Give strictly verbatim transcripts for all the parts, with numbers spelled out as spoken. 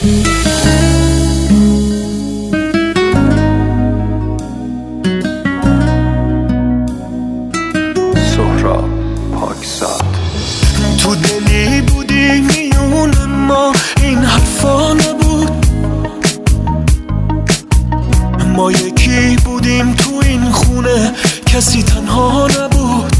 تو دلی بودی میون ما، این حرفا نبود. ما یکی بودیم تو این خونه، کسی تنها نبود،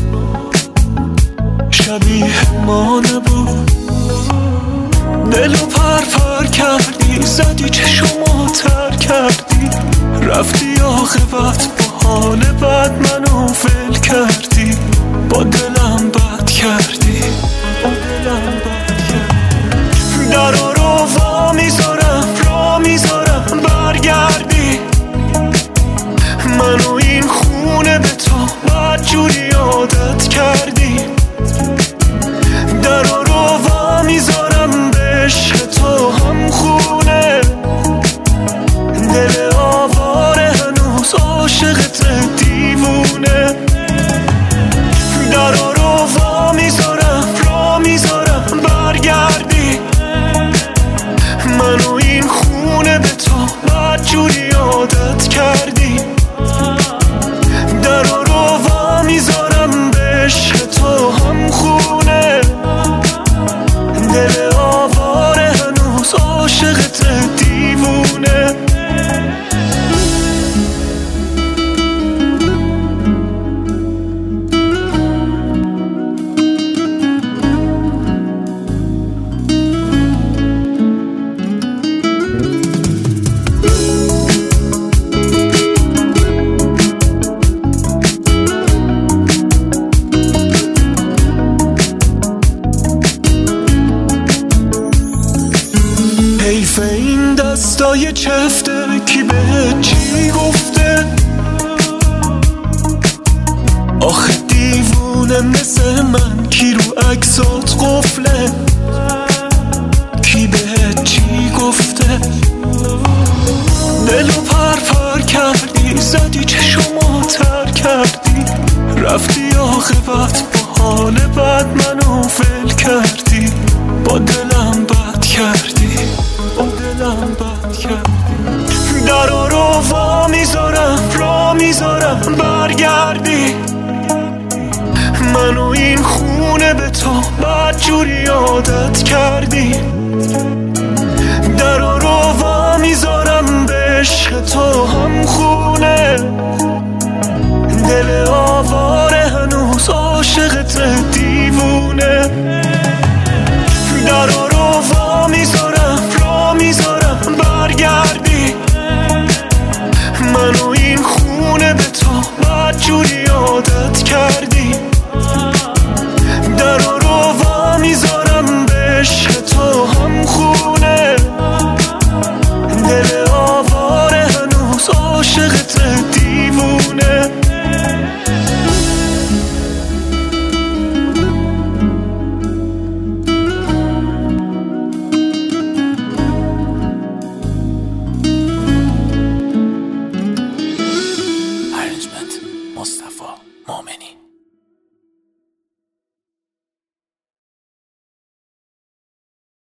شبیه ما نبود. دلو پر پر کردی، زدی چشمو تر کردی، رفتی عاقبت با حال بد منو ول کردی. با دلم بد کردی، با دلم بد کردی. درا رو وا میذارم، را میذارم برگردی. منو این خونه به تو بد جوری عادت کردی. درا رو وا میذارم به عشق تو هم خونه. دل آواره هنوز عاشقت دیوونه. درا رو وا میذارم، را میذارم برگردی. منو این خونه به تو بد جوری عادت کردی. درا رو وا میذارم به عشق تو هم خونه. دل آواره هنوز عاشقت دیوونه. حیف این دستای چفته، کی بهت چی گفته؟ آخه دیوونه مثل من کی رو عکسات قفله؟ کی بهت چی گفته؟ دلو پر پر کردی، زدی چشمو تر کردی، رفتی عاقبت با حال بد منو ول کردی. با دلم بد کردی، با دلم بد کردی. درا رو وا میذارم، را میذارم برگردی. منو این خونه به تو بد جوری عادت کردی. درا رو وا میذارم به عشق تو